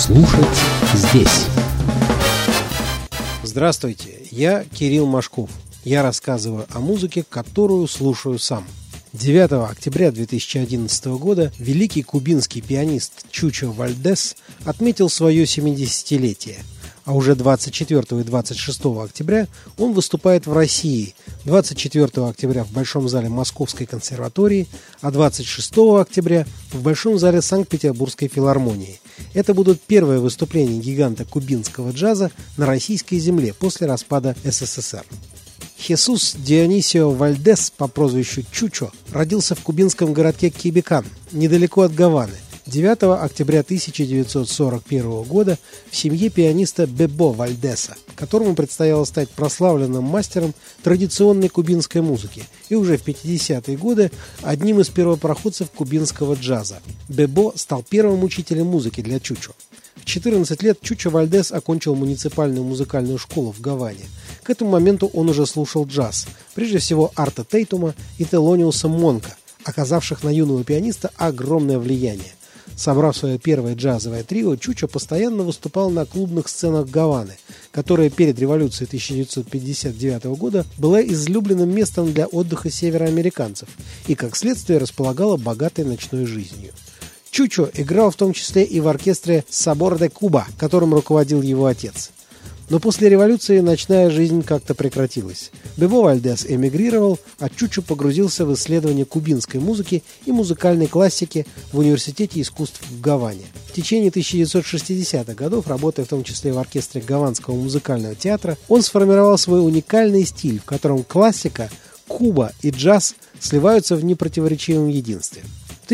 Слушать здесь. Здравствуйте, я Кирилл Машков. Я рассказываю о музыке, которую слушаю сам. 9 октября 2011 года великий кубинский пианист Чучо Вальдес отметил свое 70-летие. А уже 24 и 26 октября он выступает в России, 24 октября в Большом зале Московской консерватории, а 26 октября в Большом зале Санкт-Петербургской филармонии. Это будут первые выступления гиганта кубинского джаза на российской земле после распада СССР. Хесус Дионисио Вальдес по прозвищу Чучо родился в кубинском городке Кибекан, недалеко от Гаваны, 9 октября 1941 года в семье пианиста Бебо Вальдеса, которому предстояло стать прославленным мастером традиционной кубинской музыки и уже в 50-е годы одним из первопроходцев кубинского джаза. Бебо стал первым учителем музыки для Чучо. В 14 лет Чучо Вальдес окончил муниципальную музыкальную школу в Гаване. К этому моменту он уже слушал джаз, прежде всего Арта Тейтума и Телониуса Монка, оказавших на юного пианиста огромное влияние. Собрав свое первое джазовое трио, Чучо постоянно выступал на клубных сценах Гаваны, которая перед революцией 1959 года была излюбленным местом для отдыха североамериканцев и, как следствие, располагала богатой ночной жизнью. Чучо играл в том числе и в оркестре «Сабор де Куба», которым руководил его отец. Но после революции ночная жизнь как-то прекратилась. Бебо Вальдес эмигрировал, а Чучо погрузился в исследование кубинской музыки и музыкальной классики в Университете искусств в Гаване. В течение 1960-х годов, работая в том числе в оркестре Гаванского музыкального театра, он сформировал свой уникальный стиль, в котором классика, куба и джаз сливаются в непротиворечивом единстве. В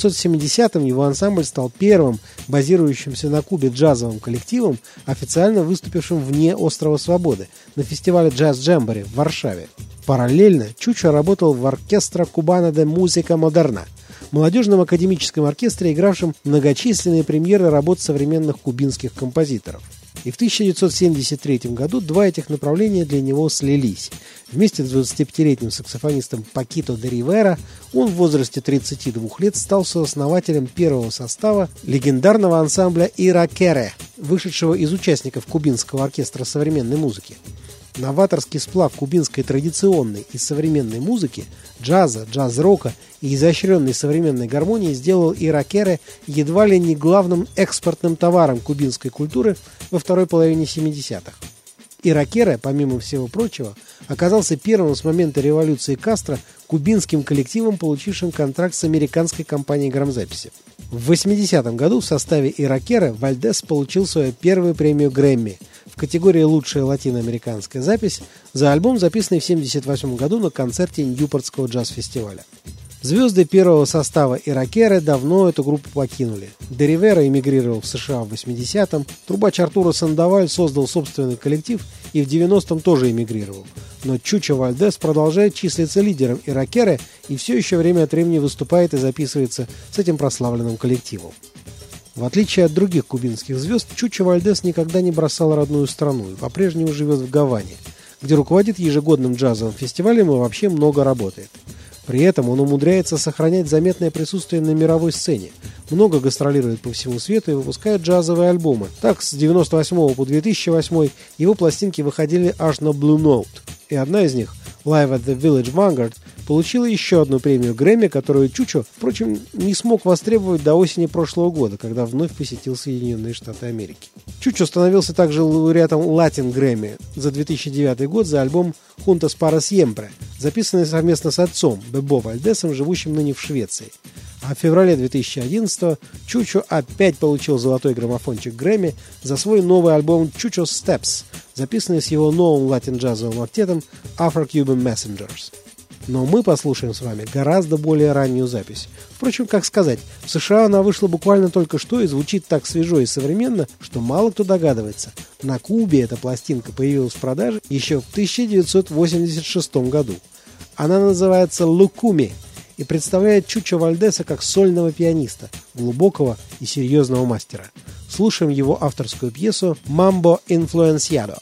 1970-м его ансамбль стал первым базирующимся на Кубе джазовым коллективом, официально выступившим вне Острова Свободы на фестивале «Джаз Джембори» в Варшаве. Параллельно Чучо работал в оркестре «Кубана де Музика Модерна», молодежном академическом оркестре, игравшем многочисленные премьеры работ современных кубинских композиторов. И в 1973 году два этих направления для него слились. Вместе с 25-летним саксофонистом Пакито де Ривера он в возрасте 32 лет стал сооснователем первого состава легендарного ансамбля «Иракере», вышедшего из участников Кубинского оркестра современной музыки. Новаторский сплав кубинской традиционной и современной музыки, джаза, джаз-рока и изощренной современной гармонии сделал Иракере едва ли не главным экспортным товаром кубинской культуры во второй половине 70-х. Иракере, помимо всего прочего, оказался первым с момента революции Кастро кубинским коллективом, получившим контракт с американской компанией грамзаписи. В 80-м году в составе Иракере Вальдес получил свою первую премию Грэмми в категории «Лучшая латиноамериканская запись» за альбом, записанный в 1978 году на концерте Ньюпортского джаз-фестиваля. Звезды первого состава Иракере давно эту группу покинули. Де Ривера эмигрировал в США в 80-м, трубач Артуро Сандоваль создал собственный коллектив и в 90-м тоже эмигрировал. Но Чучо Вальдес продолжает числиться лидером Иракере и все еще время от времени выступает и записывается с этим прославленным коллективом. В отличие от других кубинских звезд, Чучо Вальдес никогда не бросал родную страну и по-прежнему живет в Гаване, где руководит ежегодным джазовым фестивалем и вообще много работает. При этом он умудряется сохранять заметное присутствие на мировой сцене, много гастролирует по всему свету и выпускает джазовые альбомы. Так, с 1998 по 2008 его пластинки выходили аж на Blue Note, и одна из них, Live at the Village Vanguard, получила еще одну премию Грэмми, которую Чучо, впрочем, не смог востребовать до осени прошлого года, когда вновь посетил Соединенные Штаты Америки. Чучо становился также лауреатом Latin Grammy за 2009 год за альбом «Juntos para Siempre», записанный совместно с отцом Бебо Вальдесом, живущим ныне в Швеции. А в феврале 2011 Чучо опять получил золотой граммофончик Грэмми за свой новый альбом «Chucho's Steps», записанный с его новым латин-джазовым актетом Afro-Cuban Messengers. Но мы послушаем с вами гораздо более раннюю запись. Впрочем, как сказать, в США она вышла буквально только что и звучит так свежо и современно, что мало кто догадывается. На Кубе эта пластинка появилась в продаже еще в 1986 году. Она называется «Лукуми» и представляет Чучо Вальдеса как сольного пианиста, глубокого и серьезного мастера. Слушаем его авторскую пьесу «Mambo Influenciado».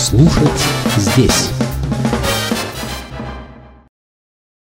Слушать здесь.